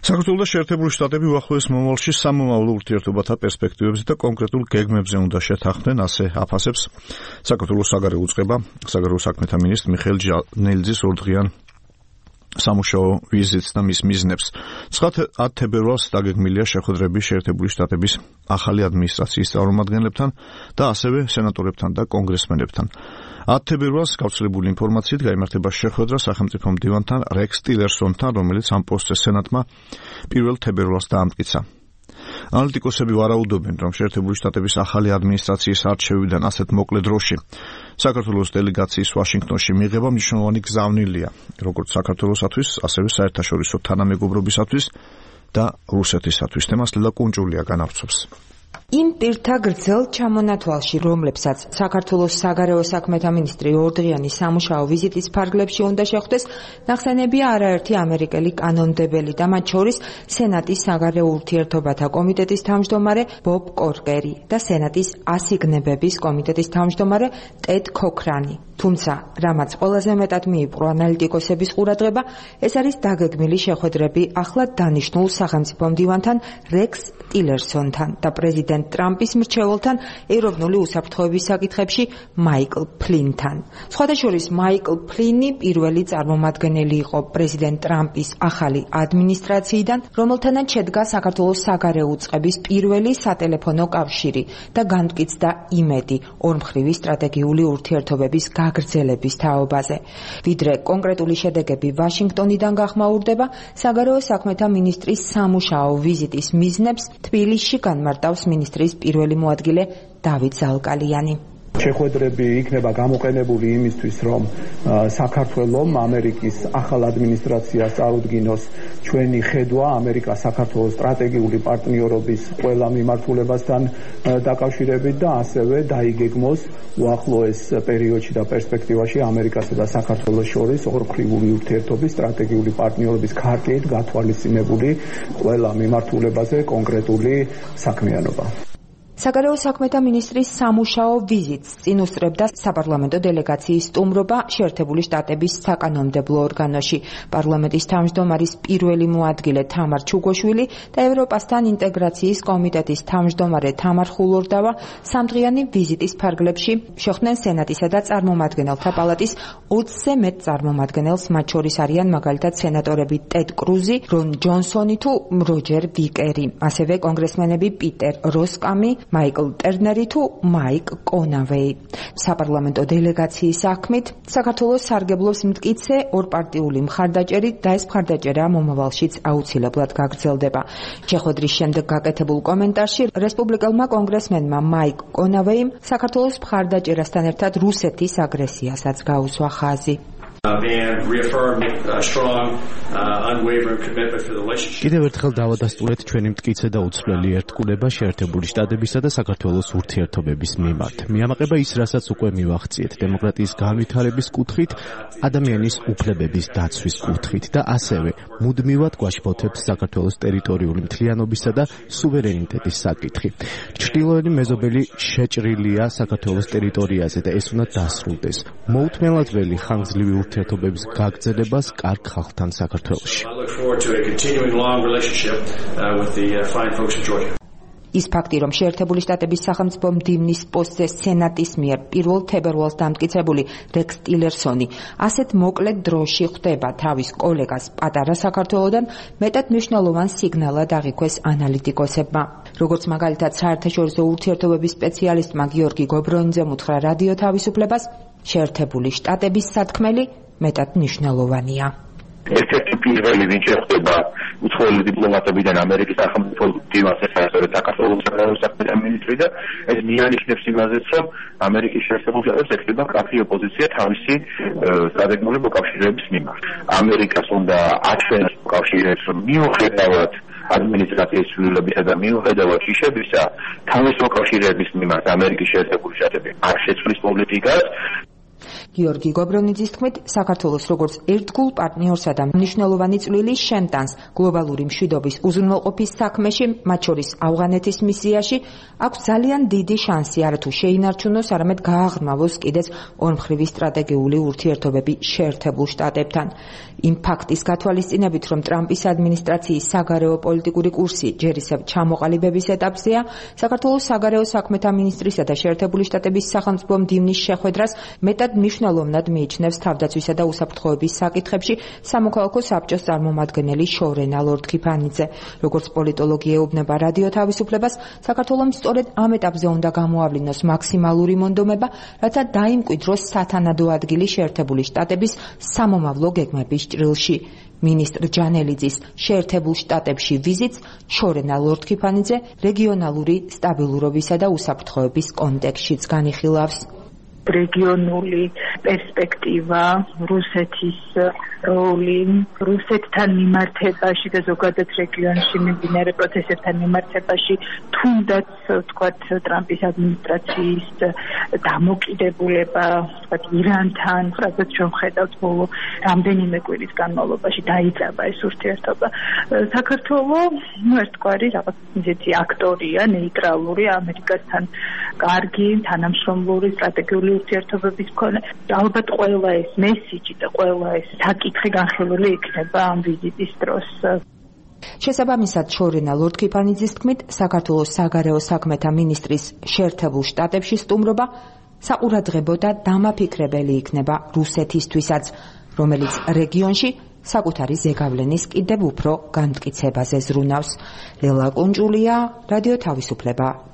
საქართველოს და შეერთებული შტატები უახლოეს მომავალში სამომავლო ურთიერთობათა პერსპექტივებზე და კონკრეტულ გეგმებზე უნდა შეთანხმდნენ, ასე აფასებს საქართველოს საგარეო უწყება, საგარეო საქმეთა მინისტრ მიხეილ ჟანელიძის ორდღიან სამუშაო ვიზიტს და მის მიზნებს. 9 თებერვალს დაგეგმილია შეხვედრები შეერთებული შტატების ახალი ადმინისტრაციის წარმომადგენლებთან და ასევე სენატორებთან და კონგრესმენებთან. 10 თებერვალს გავრცელებული ინფორმაციით გაიმართება შეხვედრა სახელმწიფო მდივანთან რექს ტილერსონთან, რომელიც ამ პოსტზე სენატმა 1 თებერვალს დაამტკიცა. ანალიტიკოსები ვარაუდობენ, რომ შეერთებული შტატების ახალი ადმინისტრაციის არჩევიდან ასეთ მოკლე დროში საქართველოს დელეგაციის ვაშინგტონში მიღება მნიშვნელოვანი გზავნილია, როგორც საქართველოსათვის, ასევე საერთაშორისო თანამეგობრობისათვის და რუსეთისათვის. თემას ლელა კუნჭულია განავრცობს. იმ პირთა გრძელ ჩამონათვალში, რომლებსაც საქართველოს საგარეო საქმეთა მინისტრი ორდღიანი სამუშაო ვიზიტის ფარგლებში უნდა შეხვდეს, ნახსენებია არაერთი ამერიკელი კანონმდებელი და მათ შორის სენატის საგარეო ურთიერთობათა კომიტეტის თავმჯდომარე ბობ კორკერი და სენატის ასიგნებების კომიტეტის თავმჯდომარე ტედ ქოქრანი. თუმცა, რამაც ყველაზე მეტად მიიპყრო ანალიტიკოსების ყურადღება, ეს არის დაგეგმილი შეხვედრები ახლად დანიშნულ სახელმწიფო მდივანთან რექს ტილერსონთან და პრეზიდენტ ტრამპის მრჩეველთან ეროვნული უსაფრთხოების საკითხებში მაიკლ ფლინთან. სხვადასხვა მაიკლ ფლინი პირველი წარმომადგენელი იყო პრეზიდენტ ტრამპის ახალი ადმინისტრაციიდან, რომელთანაც შედგა საქართველოს საგარეო უწყების პირველი სატელეფონო კავშირი და განმტკიცდა იმედი ორმხრივი სტრატეგიული ურთიერთობების გაგრძელების თაობაზე. ვიდრე კონკრეტული შედეგები ვაშინგტონიდან გახმაურდება, საგარეო საქმეთა მინისტრის სამუშაო ვიზიტის მიზნებს თბილისში განმარტავს მინისტრის პირველი მოადგილე დავით ზალკალიანი. შეხვედრები იქნება გამოყენებული იმისთვის, რომ საქართველოს ამერიკის ახალ ადმინისტრაციას წარუდგინოს ჩვენი ხედვა ამერიკა-საქართველოს სტრატეგიული პარტნიორობის ყველა მიმართულებასთან დაკავშირებით და ასევე დაიგეგმოს უახლოეს პერიოდში და პერსპექტივაში ამერიკასა და საქართველოს შორის ორმხრივი ურთიერთობის სტრატეგიული პარტნიორობის ქარტით გათვალისწინებული ყველა მიმართულებაზე კონკრეტული საქმიანობა. საგარეო საქმეთა მინისტრის სამუშაო ვიზიტს წინ უსწრებდა საპარლამენტო დელეგაციის სტუმრობა შეერთებული შტატების საკანონმდებლო ორგანოში. პარლამენტის თავმჯდომარის პირველი მოადგილე თამარ ჩუგოშვილი და ევროპასთან ინტეგრაციის კომიტეტის თავმჯდომარე თამარ ხულორდავა სამდღიანი ვიზიტის ფარგლებში შეხვდნენ სენატისა და წარმომადგენელთა პალატის 20-ზე მეტ წარმომადგენელს, მათ შორის არიან მაგალითად სენატორები ტედ კრუზი, რონ ჯონსონი თუ როჯერ ვიკერი, ასევე კონგრესმენები პიტერ როსკამი, მაიკლ ტერნერი თუ მაიკ კონავეი. საპარლამენტო დელეგაციის საქმით საქართველოს სარგებლობს მტკიცე ორპარტიული მხარდაჭერით და ეს მხარდაჭერა მომავალშიც აუცილებლად გაგრძელდება. შეხვედრის შემდეგ გაკეთებულ კომენტარში რესპუბლიკელმა კონგრესმენმა მაიკ კონავეიმ საქართველოს მხარდაჭერასთან ერთად რუსეთის აგრესიასაც გაუსვა ხაზი. კიდევ ერთხელ დავადასტურეთ ჩვენი მტკიცე და უცვლელი ერთგულება შეერთებული შტატებისა და საქართველოს ურთიერთობების მიმართ. მიამაყება ის, რასაც უკვე მივახციეთ დემოკრატიის განვითარების კუთხით, ადამიანის უფლებების დაცვის კუთხით და ასევე მუდმივად გვაშფოთებს საქართველოს ტერიტორიული მთლიანობისა და სუვერენიტეტის საკითხი. ჩრდილოეთი მეზობელი შეჭრილია საქართველოს ტერიტორიაზე და ეს უნდა დასრულდეს. მოუთმენლად ველი ხანგრძლივი ურთიერთობების გაგრძელებას კარგ ხალხთან საქართველოში. ის ფაქტი, რომ შეერთებული შტატების სახელმწიფო მდივნის პოსტზე სენატის მიერ 1 თებერვალს დამტკიცებული რექს ტილერსონი ასეთ მოკლე დროში ხვდება თავის კოლეგას პატარა საქართველოდან, მეტად მნიშვნელოვან სიგნალად აღიქვეს ანალიტიკოსებმა. როგორც მაგალითად საერთაშორისო ურთიერთობების სპეციალისტმა გიორგი გობრონიძემ უთხრა რადიო თავისუფლებას, შეერთებული შტატების სათქმელი მეტად მნიშვნელოვანია. ერთ-ერთი პირველი ვინც შეხვდება უცხოელი დიპლომატებიდან ამერიკის სახელმწიფო მდივანს, ესაა საქართველოს საგარეო საქმეთა მინისტრი და ეს მიანიშნებს იმაზეც, რომ ამერიკის შეერთებულ შტატებს ეხება კაფე ოპოზიცია თავისი სტრატეგიული მოკავშირეების მიმართ. ამერიკას უნდა აჩვენოს მოკავშირეებს, რომ მიუხედავად ადმინისტრაციის ცვლილებისა და მიუხედავად შიშებისა, თავის მოკავშირეების მიმართ ამერიკის შეერთებული შტატები არ შეცვლის პოლიტიკას. გიორგი გობრონიძის თქმით, საქართველოს როგორც ერთგულ პარტნიორსა და მნიშვნელოვანი წვლილი შენტანს გლობალური მშვიდობის უზრუნველყოფის საქმეში, მათ შორის ავღანეთის მისიაში, აქვს ძალიან დიდი შანსი არათუ შეინარჩუნოს, არამედ გააღრმავოს კიდეც ორმხრივი სტრატეგიული ურთიერთობები შეერთებულ შტატებთან. იმ ფაქტის გათვალისწინებით, რომ ტრამპის ადმინისტრაციის საგარეო პოლიტიკური კურსი ჯერ ისევ ჩამოყალიბების ეტაპზეა, საქართველოს საგარეო საქმეთა მინისტრისა და შეერთებული შტატების სახელმწიფო მდივნის შეხვედრას მეტად მნიშვნელოვნად მიიჩნევს თავდაცვისა და უსაფრთხოების საკითხებში სამოქალაქო საბჭოს წარმომადგენელი შორენა ლორდ-ქიფანიძე. როგორც პოლიტოლოგი ეუბნება რადიო თავისუფლებას, საქართველოს სწორედ ამ ეტაპზე უნდა გამოავლინოს მაქსიმალური მონდომება, რათა დაიმკვიდროს სათანადო ადგილი შეერთებული შტატების სამომავლო გეგმების ჭრილში. მინისტრ ჯანელიძის შეერთებულ შტატებში ვიზიტს შორენა ლორდ-ქიფანიძე რეგიონალური სტაბილურობისა და უსაფრთხოების კონტექსტშიც განიხილავს. რეგიონული პერსპექტივა, რუსეთის როლი, რუსეთთან მიმართებაში და ზოგადად რეგიონში მიმდინარე პროცესებთან მიმართებაში, თუნდაც ვთქვათ ტრამპის ადმინისტრაციის დამოკიდებულება, ვთქვათ ირანთან, რაც ჩვენ ხედავთ ბოლო რამდენიმე კვირის განმავლობაში დაიწყება ეს ურთიერთობა. საქართველოს ერთგვარი რაღაც ისეთი აქტორია, ნეიტრალური, ამერიკასთან კარგი, თანამშრომლური სტრატეგიული ურთიერთობების მქონე. ალბათ ყველა ეს მესიჯი და ყველა ეს საკითხი განხილული იქნება ამ ვიზიტის დროს. შესაბამისად, შორენა ლორდ-ქიფანიძის თქმით, საქართველოს საგარეო საქმეთა მინისტრის შეერთებულ შტატებში სტუმრობა საყურადღებო და დამაფიქრებელი იქნება რუსეთისთვისაც, რომელიც რეგიონში საკუთარი ზეგავლენის კიდევ უფრო განმტკიცებაზე ზრუნავს. ლელა კუნჭულია, რადიო თავისუფლება.